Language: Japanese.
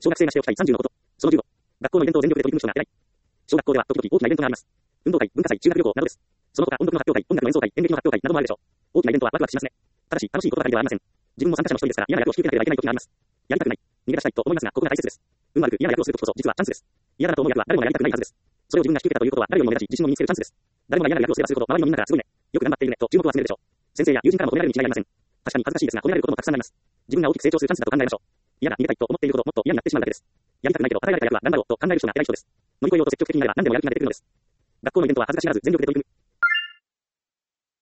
小学生がしておきたい30のこと。その15。学校のイベントを全力で取り組む人が偉い。小学校では時々大きなイベントがあります。運動会、文化祭、修学旅行などです。その他音楽の発表会、音楽の演奏会、演劇の発表会などもあるでしょう。大きなイベントはワクワクしますね。ただし、楽しいことばかりではありません。自分も参加者の一人ですから、嫌な役を引き受けなければいけない時があります。やりたくない。逃げ出したいと思いますが、ここが大切です。運悪く嫌な役をすることこそ、実はチャンスです。嫌だなと思う役は誰もがやりたくないはずです。それを自分が引き受けたということは、誰よりも目立ち、自信を身につけるチャンスです。誰もが嫌な役をすればするほど、周りのみんなからすごいね。よく頑張っているね、と注目を集めるでしょう。先生や友人からも褒められるに違いありません。確かに恥ずかしいですが、褒められることもたくさんあります。自分が大きく成長するチャンスだと考えましょう。嫌だ、逃げたいと思っているほど、もっと嫌になってしまうだけです。やりたくないけど、与えられた役は頑張ろうと考える人が偉い人です。乗り越えようと積極的になれば何でもやる気が出てくるのです。学校のイベントは恥ずかしがらず全力で取り組む。